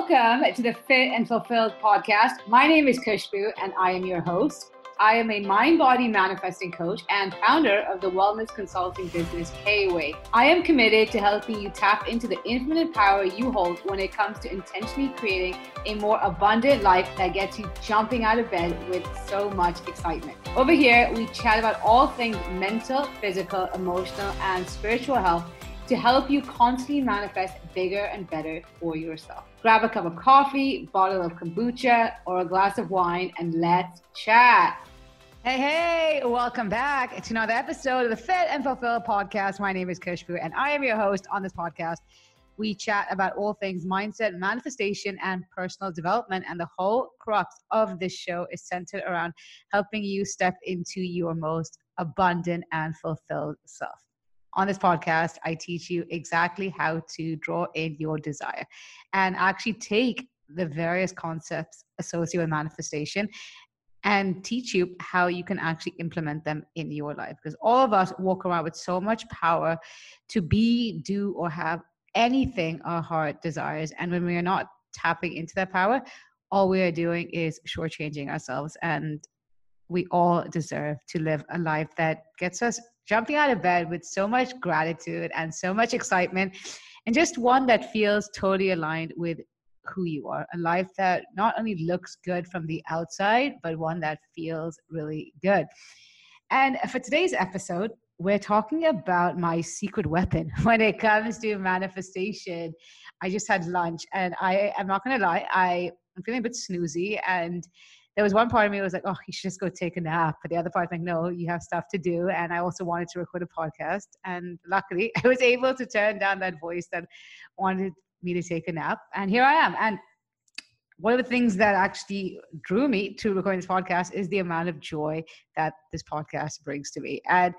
Welcome to the Fit and Fulfilled podcast. My name is Kushbu and I am your host. I am a mind-body manifesting coach and founder of the wellness consulting business K-Way. I am committed to helping you tap into the infinite power you hold when it comes to intentionally creating a more abundant life that gets you jumping out of bed with so much excitement. Over here, we chat about all things mental, physical, emotional, and spiritual health to help you constantly manifest bigger and better for yourself. Grab a cup of coffee, bottle of kombucha, or a glass of wine, and let's chat. Hey, welcome back to another episode of the Fit and Fulfill podcast. My name is Kushbu, and I am your host on this podcast. We chat about all things mindset, manifestation, and personal development. And the whole crux of this show is centered around helping you step into your most abundant and fulfilled self. On this podcast, I teach you exactly how to draw in your desire and actually take the various concepts associated with manifestation and teach you how you can actually implement them in your life. Because all of us walk around with so much power to be, do, or have anything our heart desires. And when we are not tapping into that power, all we are doing is shortchanging ourselves. And we all deserve to live a life that gets us jumping out of bed with so much gratitude and so much excitement, and just one that feels totally aligned with who you are. A life that not only looks good from the outside, but one that feels really good. And for today's episode, we're talking about my secret weapon when it comes to manifestation. I just had lunch and I'm not going to lie, I'm feeling a bit snoozy, and there was one part of me that was like, oh, you should just go take a nap. But the other part was like, no, you have stuff to do. And I also wanted to record a podcast. And luckily, I was able to turn down that voice that wanted me to take a nap. And here I am. And one of the things that actually drew me to recording this podcast is the amount of joy that this podcast brings to me. And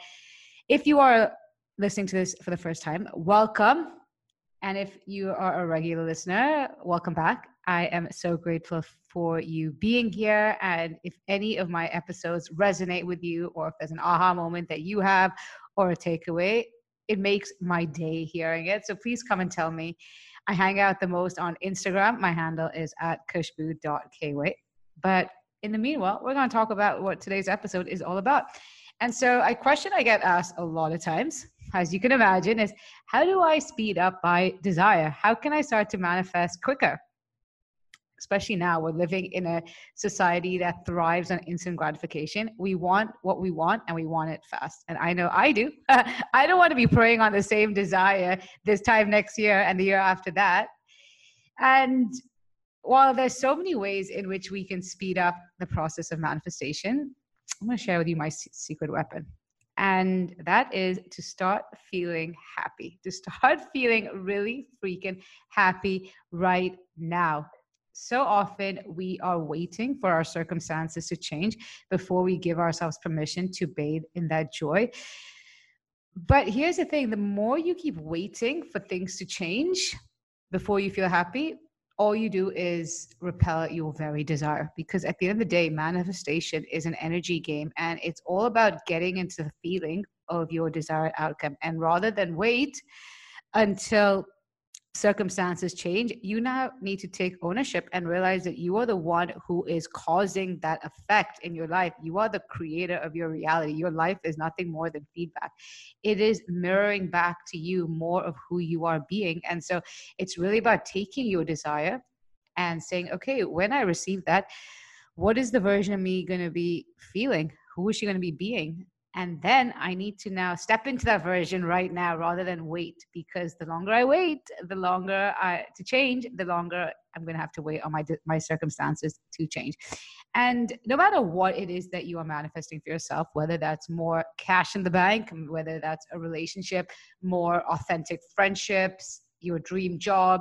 if you are listening to this for the first time, welcome. And if you are a regular listener, welcome back. I am so grateful for you being here. And if any of my episodes resonate with you, or if there's an aha moment that you have or a takeaway, it makes my day hearing it. So please come and tell me. I hang out the most on Instagram. My handle is @kushbu.kway. But in the meanwhile, we're going to talk about what today's episode is all about. And so a question I get asked a lot of times, as you can imagine, is how do I speed up my desire? How can I start to manifest quicker? Especially now, we're living in a society that thrives on instant gratification. We want what we want and we want it fast. And I know I do. I don't want to be preying on the same desire this time next year and the year after that. And while there's so many ways in which we can speed up the process of manifestation, I'm going to share with you my secret weapon. And that is to start feeling happy, to start feeling really freaking happy right now. So often we are waiting for our circumstances to change before we give ourselves permission to bathe in that joy. But here's the thing, the more you keep waiting for things to change before you feel happy, all you do is repel your very desire. Because at the end of the day, manifestation is an energy game, and it's all about getting into the feeling of your desired outcome. And rather than wait until circumstances change, you now need to take ownership and realize that you are the one who is causing that effect in your life. You are the creator of your reality. Your life is nothing more than feedback. It is mirroring back to you more of who you are being. And so it's really about taking your desire and saying, okay, when I receive that, what is the version of me going to be feeling? Who is she going to be being? And then I need to now step into that version right now rather than wait, because the longer I wait, the longer to change, the longer I'm going to have to wait on my circumstances to change. And no matter what it is that you are manifesting for yourself, whether that's more cash in the bank, whether that's a relationship, more authentic friendships, your dream job,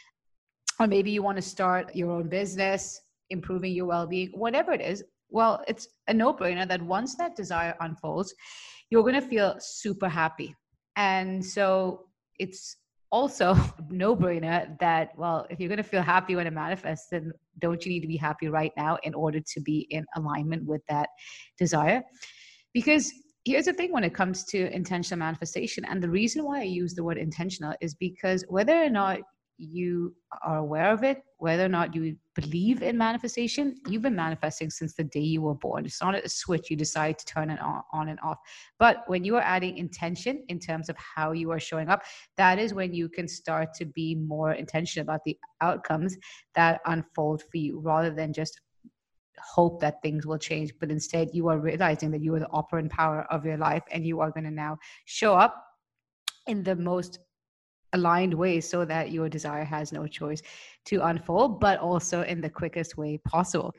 or maybe you want to start your own business, improving your well-being, whatever it is, well, it's a no-brainer that once that desire unfolds, you're going to feel super happy. And so it's also a no-brainer that, well, if you're going to feel happy when it manifests, then don't you need to be happy right now in order to be in alignment with that desire? Because here's the thing when it comes to intentional manifestation, and the reason why I use the word intentional is because whether or not you are aware of it, whether or not you believe in manifestation, you've been manifesting since the day you were born. It's not a switch you decide to turn it on and off. But when you are adding intention in terms of how you are showing up, that is when you can start to be more intentional about the outcomes that unfold for you, rather than just hope that things will change. But instead, you are realizing that you are the operant power of your life, and you are going to now show up in the most aligned way so that your desire has no choice to unfold, but also in the quickest way possible.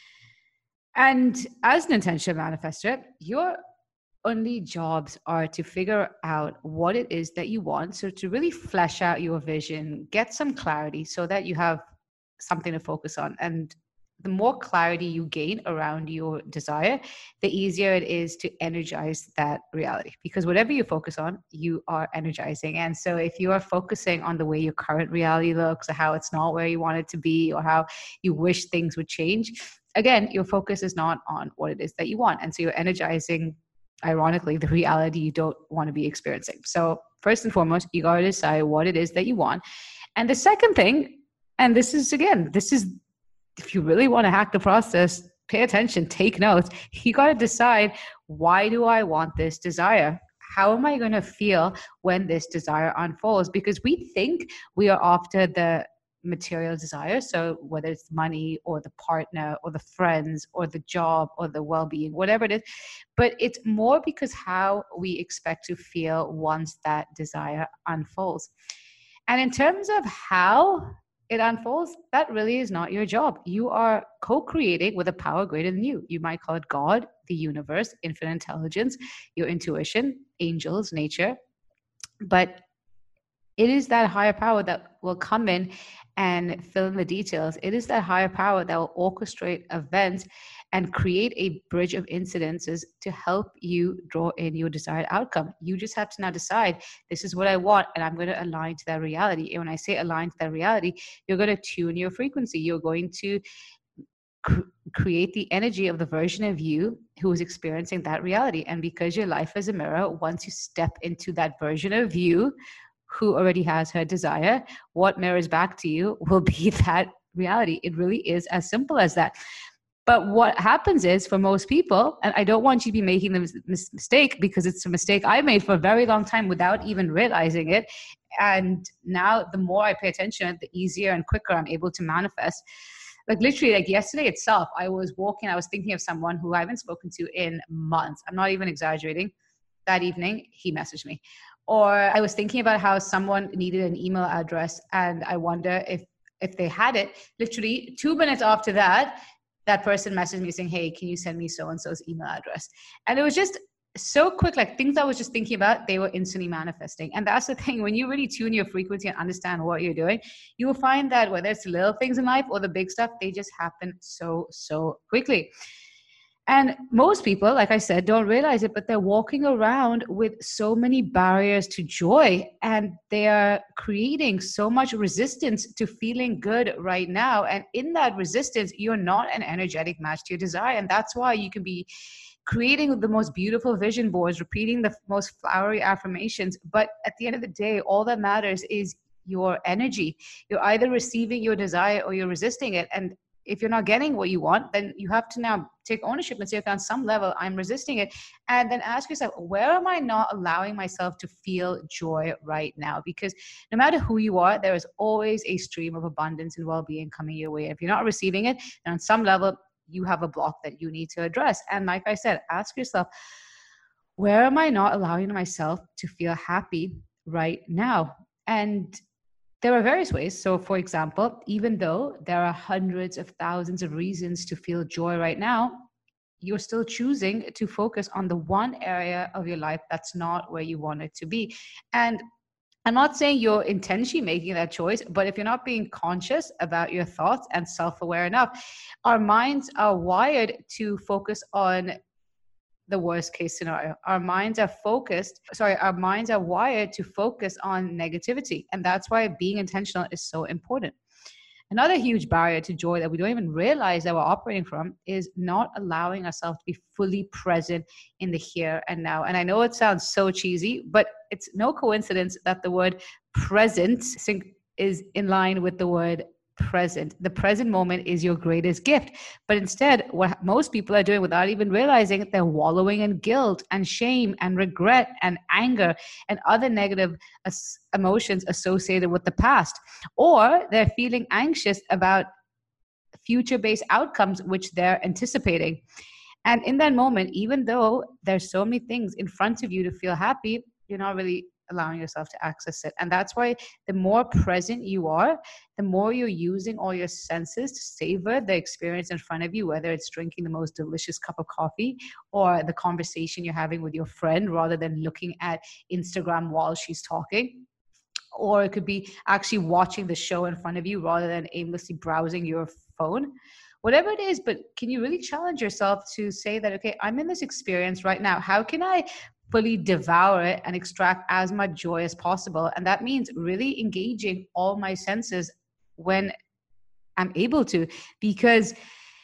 And as an intentional manifestor, your only jobs are to figure out what it is that you want. So to really flesh out your vision, get some clarity so that you have something to focus on. And the more clarity you gain around your desire, the easier it is to energize that reality. Because whatever you focus on, you are energizing. And so if you are focusing on the way your current reality looks, or how it's not where you want it to be, or how you wish things would change, again, your focus is not on what it is that you want. And so you're energizing, ironically, the reality you don't want to be experiencing. So first and foremost, you got to decide what it is that you want. And the second thing, and this is if you really want to hack the process, pay attention, take notes. You got to decide, why do I want this desire? How am I going to feel when this desire unfolds? Because we think we are after the material desire. So whether it's money or the partner or the friends or the job or the well-being, whatever it is, but it's more because how we expect to feel once that desire unfolds. And in terms of how it unfolds, that really is not your job. You are co-creating with a power greater than you. You might call it God, the universe, infinite intelligence, your intuition, angels, nature. But it is that higher power that will come in and fill in the details. It is that higher power that will orchestrate events and create a bridge of incidences to help you draw in your desired outcome. You just have to now decide, this is what I want, and I'm going to align to that reality. And when I say align to that reality, you're going to tune your frequency. You're going to create the energy of the version of you who is experiencing that reality. And because your life is a mirror, once you step into that version of you who already has her desire, what mirrors back to you will be that reality. It really is as simple as that. But what happens is, for most people, and I don't want you to be making the mistake, because it's a mistake I made for a very long time without even realizing it. And now the more I pay attention, the easier and quicker I'm able to manifest. Like literally, like yesterday itself, I was walking, I was thinking of someone who I haven't spoken to in months. I'm not even exaggerating. That evening, he messaged me. Or I was thinking about how someone needed an email address, and I wonder if they had it. Literally 2 minutes after that, that person messaged me saying, hey, can you send me so-and-so's email address? And it was just so quick, like things I was just thinking about, they were instantly manifesting. And that's the thing, when you really tune your frequency and understand what you're doing, you will find that whether it's the little things in life or the big stuff, they just happen so quickly. And most people, like I said, don't realize it, but they're walking around with so many barriers to joy, and they are creating so much resistance to feeling good right now. And in that resistance, you're not an energetic match to your desire. And that's why you can be creating the most beautiful vision boards, repeating the most flowery affirmations. But at the end of the day, all that matters is your energy. You're either receiving your desire or you're resisting it. And if you're not getting what you want, then you have to now take ownership and say, okay, on some level, I'm resisting it. And then ask yourself, where am I not allowing myself to feel joy right now? Because no matter who you are, there is always a stream of abundance and well-being coming your way. If you're not receiving it, then on some level, you have a block that you need to address. And like I said, ask yourself, where am I not allowing myself to feel happy right now? And there are various ways. So for example, even though there are hundreds of thousands of reasons to feel joy right now, you're still choosing to focus on the one area of your life that's not where you want it to be. And I'm not saying you're intentionally making that choice, but if you're not being conscious about your thoughts and self-aware enough, our minds are wired to focus on the worst case scenario. Our minds are wired to focus on negativity. And that's why being intentional is so important. Another huge barrier to joy that we don't even realize that we're operating from is not allowing ourselves to be fully present in the here and now. And I know it sounds so cheesy, but it's no coincidence that the word present is in line with the word present. The present moment is your greatest gift. But instead, what most people are doing without even realizing it, they're wallowing in guilt and shame and regret and anger and other negative emotions associated with the past. Or they're feeling anxious about future-based outcomes which they're anticipating. And in that moment, even though there's so many things in front of you to feel happy, you're not really allowing yourself to access it. And that's why the more present you are, the more you're using all your senses to savor the experience in front of you, whether it's drinking the most delicious cup of coffee or the conversation you're having with your friend rather than looking at Instagram while she's talking. Or it could be actually watching the show in front of you rather than aimlessly browsing your phone. Whatever it is, but can you really challenge yourself to say that, okay, I'm in this experience right now. How can I fully devour it and extract as much joy as possible? And that means really engaging all my senses when I'm able to, because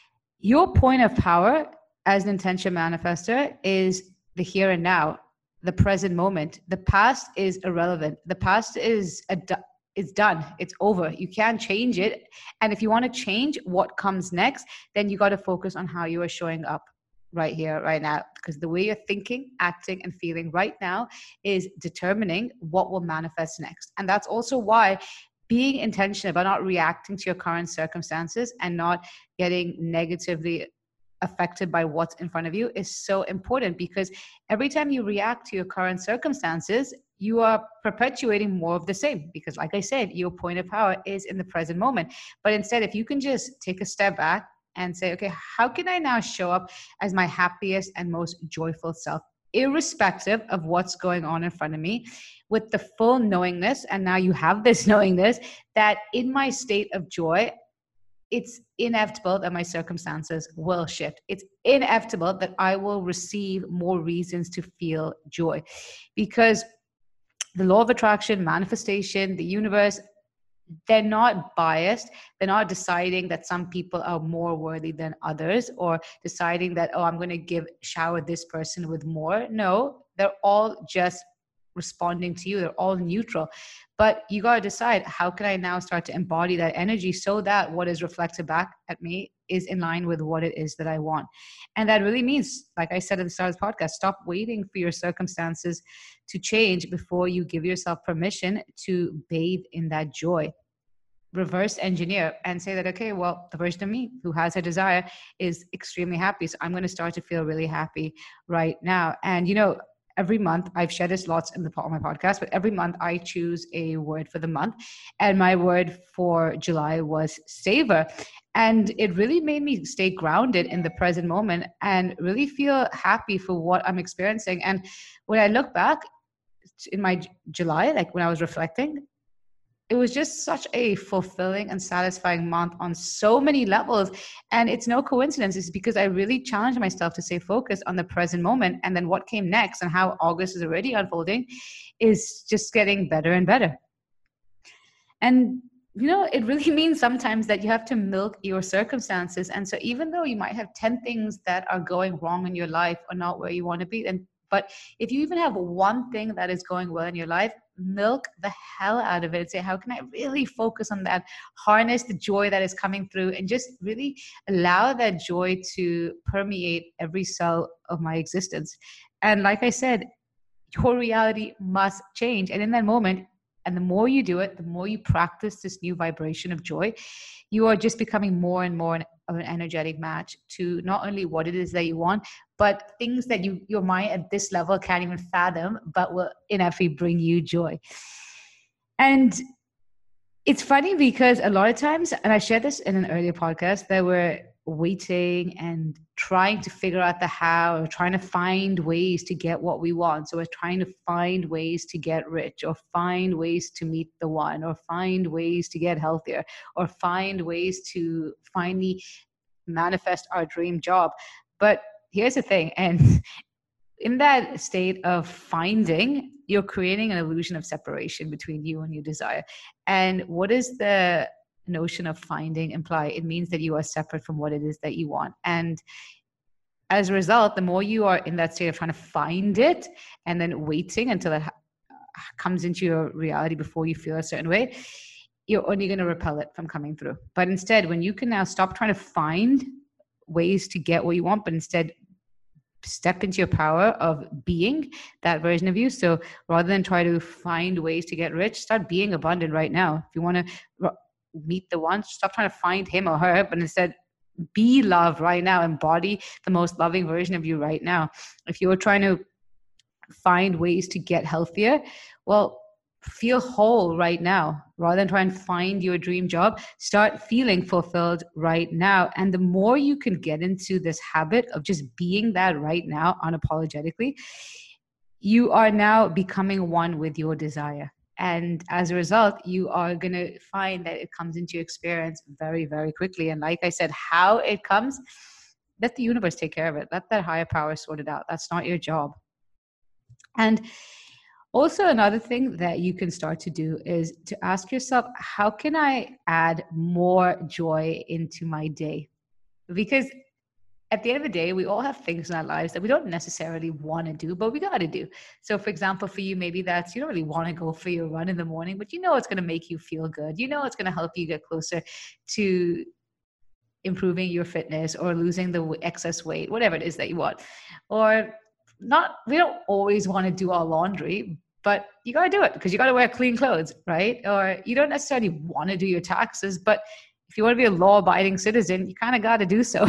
your point of power as an intention manifester is the here and now, the present moment. The past is irrelevant. The past is it's done. It's over. You can't change it. And if you want to change what comes next, then you got to focus on how you are showing up right here, right now. Because the way you're thinking, acting, and feeling right now is determining what will manifest next. And that's also why being intentional about not reacting to your current circumstances and not getting negatively affected by what's in front of you is so important, because every time you react to your current circumstances, you are perpetuating more of the same, because like I said, your point of power is in the present moment. But instead, if you can just take a step back and say, okay, how can I now show up as my happiest and most joyful self, irrespective of what's going on in front of me, with the full knowingness, and now you have this knowingness that in my state of joy, it's inevitable that my circumstances will shift. It's inevitable that I will receive more reasons to feel joy, because the law of attraction, manifestation, the universe, they're not biased. They're not deciding that some people are more worthy than others, or deciding that, oh, I'm going to shower this person with more. No, they're all just responding to you. They're all neutral. But you got to decide, how can I now start to embody that energy so that what is reflected back at me is in line with what it is that I want? And that really means, like I said at the start of the podcast, stop waiting for your circumstances to change before you give yourself permission to bathe in that joy. Reverse engineer and say that, okay, well, the version of me who has a desire is extremely happy. So I'm going to start to feel really happy right now. And, every month, I've shared this lots on my podcast, but every month I choose a word for the month. And my word for July was savor. And it really made me stay grounded in the present moment and really feel happy for what I'm experiencing. And when I look back in my July, like when I was reflecting, it was just such a fulfilling and satisfying month on so many levels. And it's no coincidence. It's because I really challenged myself to stay focused on the present moment. And then what came next and how August is already unfolding is just getting better and better. And, it really means sometimes that you have to milk your circumstances. And so even though you might have 10 things that are going wrong in your life or not where you want to be, but if you even have one thing that is going well in your life, milk the hell out of it. Say, how can I really focus on that, harness the joy that is coming through, and just really allow that joy to permeate every cell of my existence. And like I said, your reality must change. And in that moment, and the more you do it, the more you practice this new vibration of joy, you are just becoming more and more of an energetic match to not only what it is that you want, but things that your mind at this level can't even fathom, but will inevitably bring you joy. And it's funny because a lot of times, and I shared this in an earlier podcast, that we're waiting and trying to figure out the how, or trying to find ways to get what we want. So we're trying to find ways to get rich, or find ways to meet the one, or find ways to get healthier, or find ways to finally manifest our dream job. But here's the thing, and in that state of finding, you're creating an illusion of separation between you and your desire. And what does the notion of finding imply? It means that you are separate from what it is that you want. And as a result, the more you are in that state of trying to find it and then waiting until it comes into your reality before you feel a certain way, you're only going to repel it from coming through. But instead, when you can now stop trying to find ways to get what you want, but instead step into your power of being that version of you. So rather than try to find ways to get rich, start being abundant right now. If you want to meet the one, stop trying to find him or her, but instead be love right now. Embody the most loving version of you right now. If you're trying to find ways to get healthier, well, feel whole right now. Rather than try and find your dream job, start feeling fulfilled right now. And the more you can get into this habit of just being that right now unapologetically, you are now becoming one with your desire. And as a result, you are going to find that it comes into your experience very, very quickly. And like I said, how it comes, let the universe take care of it. Let that higher power sort it out. That's not your job. And also, another thing that you can start to do is to ask yourself, how can I add more joy into my day? Because at the end of the day, we all have things in our lives that we don't necessarily want to do, but we got to do. So for example, for you, maybe that's, you don't really want to go for your run in the morning, but you know it's going to make you feel good. You know it's going to help you get closer to improving your fitness or losing the excess weight, whatever it is that you want. Or not, we don't always want to do our laundry, but you got to do it because you got to wear clean clothes, right? Or you don't necessarily want to do your taxes, but if you want to be a law-abiding citizen, you kind of got to do so.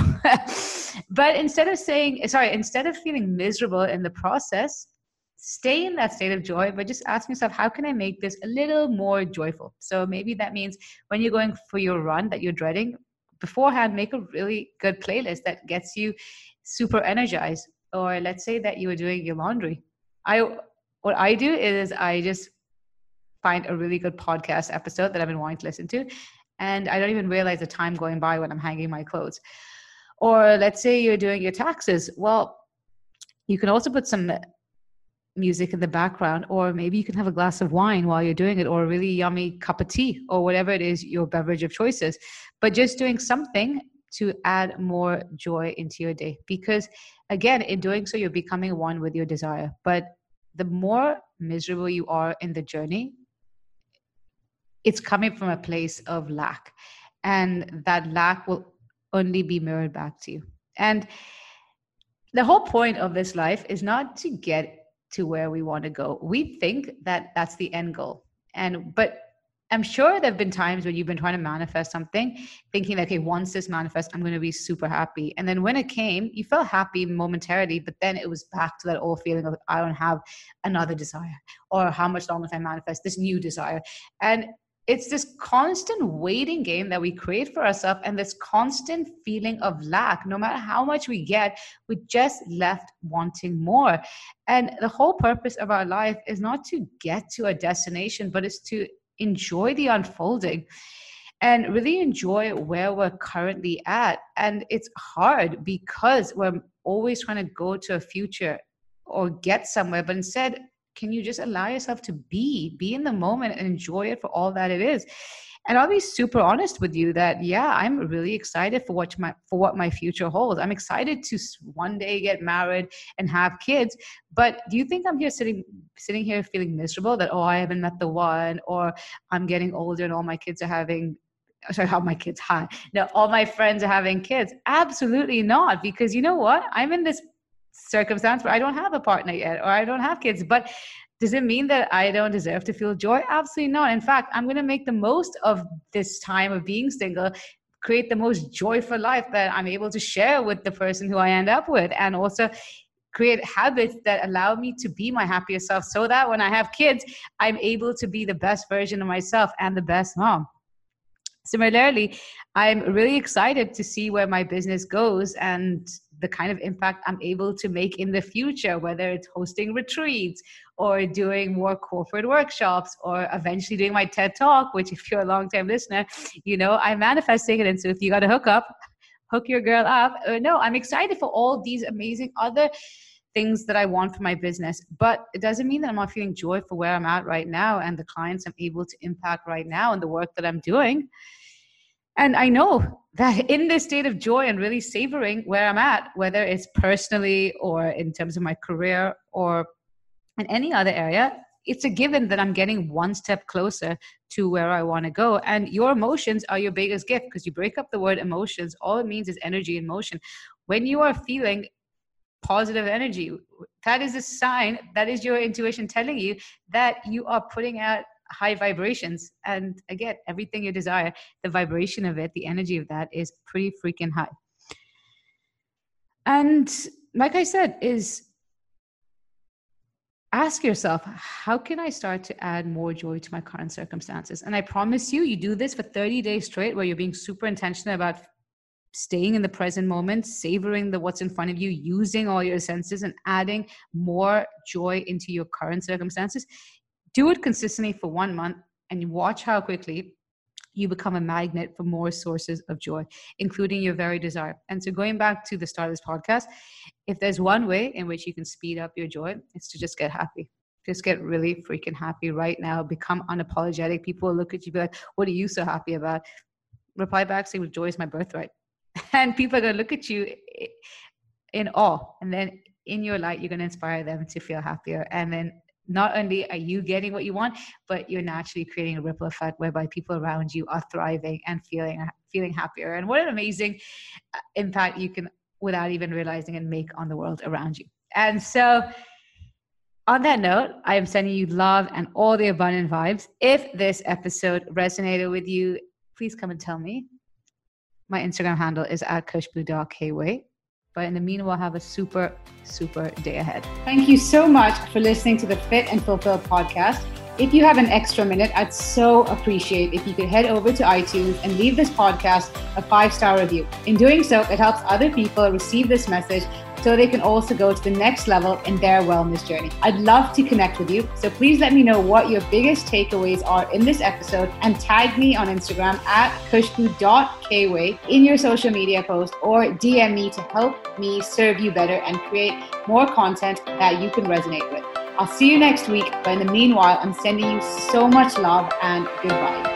But instead of feeling miserable in the process, stay in that state of joy, but just ask yourself, how can I make this a little more joyful? So maybe that means when you're going for your run that you're dreading, beforehand, make a really good playlist that gets you super energized. Or let's say that you were doing your laundry. What I do is I just find a really good podcast episode that I've been wanting to listen to, and I don't even realize the time going by when I'm hanging my clothes. Or let's say you're doing your taxes. Well, you can also put some music in the background, or maybe you can have a glass of wine while you're doing it, or a really yummy cup of tea, or whatever it is your beverage of choice is. But just doing something to add more joy into your day. Because again, in doing so, you're becoming one with your desire. But the more miserable you are in the journey, it's coming from a place of lack. And that lack will only be mirrored back to you. And the whole point of this life is not to get to where we want to go. We think that that's the end goal. But I'm sure there have been times when you've been trying to manifest something, thinking that, okay, once this manifests, I'm going to be super happy. And then when it came, you felt happy momentarily, but then it was back to that old feeling of, I don't have another desire, or how much longer can I manifest this new desire? And it's this constant waiting game that we create for ourselves, and this constant feeling of lack. No matter how much we get, we just left wanting more. And the whole purpose of our life is not to get to a destination, but it's to enjoy the unfolding and really enjoy where we're currently at. And it's hard because we're always trying to go to a future or get somewhere, but instead, can you just allow yourself to be in the moment and enjoy it for all that it is? And I'll be super honest with you that, yeah, I'm really excited for what my future holds. I'm excited to one day get married and have kids. But do you think I'm here sitting here feeling miserable that, oh, I haven't met the one, or I'm getting older and all my kids are having, all my friends are having kids? Absolutely not. Because you know what? I'm in this circumstance where I don't have a partner yet, or I don't have kids. But does it mean that I don't deserve to feel joy? Absolutely not. In fact, I'm going to make the most of this time of being single, create the most joyful life that I'm able to share with the person who I end up with, and also create habits that allow me to be my happiest self, so that when I have kids, I'm able to be the best version of myself and the best mom. Similarly, I'm really excited to see where my business goes and the kind of impact I'm able to make in the future, whether it's hosting retreats or doing more corporate workshops, or eventually doing my TED Talk, which if you're a long-time listener, you know, I'm manifesting it. And so if you got to hook your girl up. No, I'm excited for all these amazing other things that I want for my business, but it doesn't mean that I'm not feeling joy for where I'm at right now and the clients I'm able to impact right now and the work that I'm doing. And I know that in this state of joy and really savoring where I'm at, whether it's personally or in terms of my career or in any other area, it's a given that I'm getting one step closer to where I want to go. And your emotions are your biggest gift, because you break up the word emotions. All it means is energy in motion. When you are feeling positive energy, that is a sign, that is your intuition telling you that you are putting out high vibrations. And again, everything you desire, the vibration of it, the energy of that is pretty freaking high. And like I said, is ask yourself, how can I start to add more joy to my current circumstances? And I promise you, you do this for 30 days straight, where you're being super intentional about staying in the present moment, savoring what's in front of you, using all your senses and adding more joy into your current circumstances. Do it consistently for 1 month and watch how quickly you become a magnet for more sources of joy, including your very desire. And so going back to the start of this podcast, if there's one way in which you can speed up your joy, it's to just get happy. Just get really freaking happy right now. Become unapologetic. People will look at you and be like, what are you so happy about? Reply back saying, joy is my birthright. And people are going to look at you in awe. And then in your light, you're going to inspire them to feel happier. And then not only are you getting what you want, but you're naturally creating a ripple effect whereby people around you are thriving and feeling happier. And what an amazing impact you can, without even realizing it, make on the world around you. And so on that note, I am sending you love and all the abundant vibes. If this episode resonated with you, please come and tell me. My Instagram handle is @kushboo.kway. But in the meanwhile, have a super, super day ahead. Thank you so much for listening to the Fit and Fulfill podcast. If you have an extra minute, I'd so appreciate if you could head over to iTunes and leave this podcast a 5-star review. In doing so, it helps other people receive this message so they can also go to the next level in their wellness journey. I'd love to connect with you. So please let me know what your biggest takeaways are in this episode and tag me on Instagram @kushboo.kway in your social media post, or DM me to help me serve you better and create more content that you can resonate with. I'll see you next week. But in the meanwhile, I'm sending you so much love and good vibes.